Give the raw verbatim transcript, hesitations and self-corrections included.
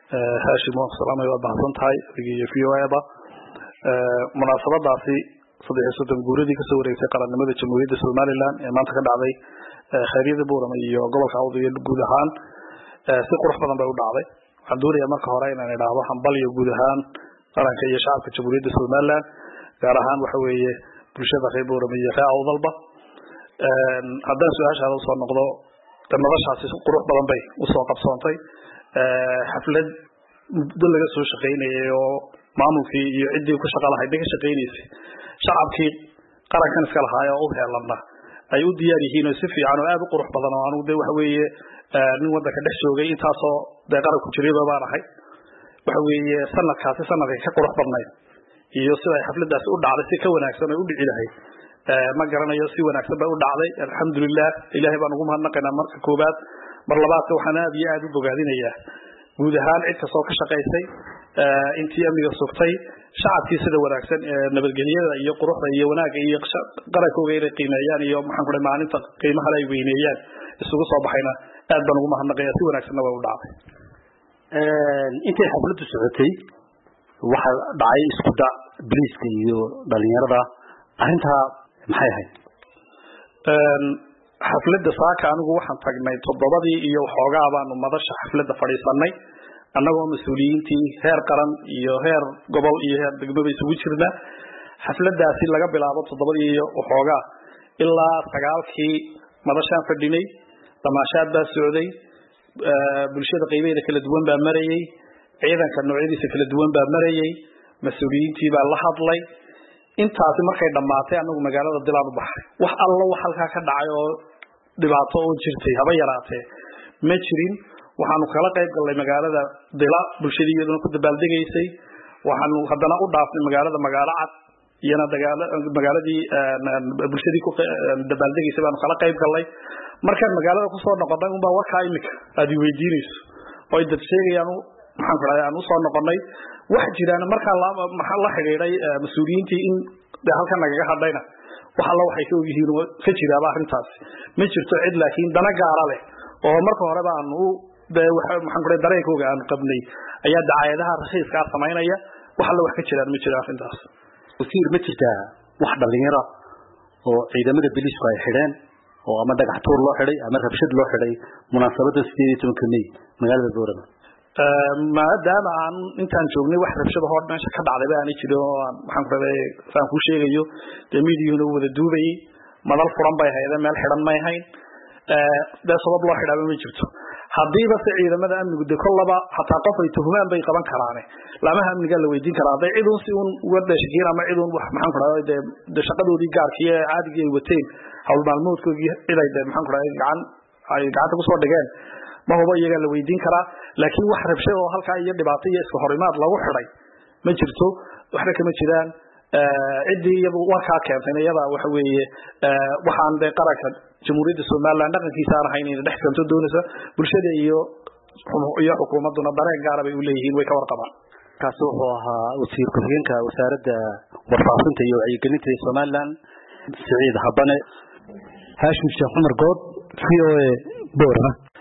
هاشم السلام عليكم بحسن تاي في ويبا مناسبة داسي صديق سودان جوردي كسوري في قرن نمذج جمهورية الصوماليلان ما تكلم عليه خيرية بورم يوقف عوضي الجودهان سقرح بدن بيود عليه عندوري أمر كهراين أنا ده وهم بلي الجودهان قرن كي شعب في جمهورية الصوماليلان كرهان وحوي برشة في بورم يخاء أو ضلبة هذا سؤال هذا صار نقضه لما رشح سقرح بدن بي وصاق بصانتي حفلة دل جسوا شقيني ومعمول في يعدي وكشغل هاي ديك شقيني شعب كي قرأ كان سكال هاي أو هي لنا أيود دياري هنا سفي عنو أبو قرح بدنا عنو ده وحوي نود كده شوقي تاسو ده قرأ كتير ببارة هاي وحوي سنة كاسة سنة كي قرح بدنا يوصل حفلة ده سؤال على سكة وناكسنا يود إلهي ما جرنا يوصل وناكسنا بقول عليه الحمد لله إلهي بنقوم هنقنا مرك كوبات مرلبات وحنا بيعدوا بقاعدين إياه جودهان عدة صوت شقيسي أنتي أمي الصوتي شعب في سد ورقسن نبرجنيه يقرح يوناك يقش قرأكوا غير قيمة يعني يوم حنقول ما ننتق قيمة على يبينيان السوق صباحنا أدبنا وما هنقيا سوى ورقسن ولا أنت حفلة السعودية واحد دعي سكودا بريسكي يو بالينردا أنتها محيها xafladda saaka anigu waxaan tagnay toddobadii iyo xoogaa baan madasha xafladda fadhiisanay annagoo mas'uuliyiintii heer qaran iyo heer gobol iyo heer degmaba isugu jirna xafladdaasi laga bilaabo toddobadii iyo xoogaa ilaa sagaalkii madashaan fadhinay damaashaad baa socday bulshada qaybaheeda kala duwan baa marayay ciidanka noocyadiisa kala duwan baa marayay mas'uuliyiintii baa la hadlay intaasi markay dhamaatay anagu magaalada dilaan u baxay wax alla wax halka ka dhacay oo dhibaato oo jirtay haba yaraatee ma jirin waxaanu kala qayb galnay magaalada dila bulshadiina ku dabaaldegaysay waxaanu haddana u dhaafnay magaalada magaalo cad iyana magaaladii bulshadii ku dabaaldegaysay baanu kala qayb galnay markaan magaalada ku soo noqonay un baa warkaa imika aad i weydiinayso oo dad sheegayaan maxaan ku raayay aan u soo noqonay wax jiraan marka la maxaa la xiriiray mas'uuliyiintii in halkan naga hadlayna wax alla waxay ka yihiin ka jiraaba arintaas ma jirto cid laakiin dana gaar ah leh oo marka hore baan u maxaan ku raayay dareenkooga aan qabnay ayaa dacaayadaha raqiiska sameynaya wax alla wax ka jiraan ma jira arintaas wasiir ma jirta wax dhalinyaro oo ciidamada booliisku ay xidheen oo ama dhagax tuur loo xidhay ama rabshad loo xidhay munaasabada sideed iyo tobanka May magaalada Boorama maadaama aan intaan joognay wax rabshado hor meesha ka dhacday baan jiro waxaan ku rabay saan ku sheegayo miidiyuuna wada duubay madal furan bay hay'ada meel xiran may hayn ee sabab loo xidhaa ma jirto hadii ba ciidamada amnigu de kollaba hataa qof ay tuhumaan bay qaban karaan lamaha amniga la weydiin karaa day cid si uun wada shaqeyn ama cid uun wax maxaan ku rabay de shaqadoodii gaarkii ee caadiga ay wateen hawl maalmoodkoodii cid ay maxaan ku rabay gacan ay gacanta ku soo dhigeen ma hubo iyaga la weydiin karaa laakiin wax rabshado oo halka iyo dhibaato iyo isku horimaad lagu xiray ma jirto waxba kama jiraan ee cidii iyadu warka keentay iyada waxa weeye waxaan de qaranka jamhuuriyadda Soomaaliland dhaqankiisa aan ahayn in dhex kanto doonaysa bulshada iyo iyo xukuumaduna dareen gaar ah ay u leeyihiin way ka warqabaan kaas wuxuu ahaa wasiir ku-xigeenka wasaaradda warfaafinta iyo wacyigelinta ee Soomaaliland Saciid Habane Hashim Sheekh Umar Good V O A Boorama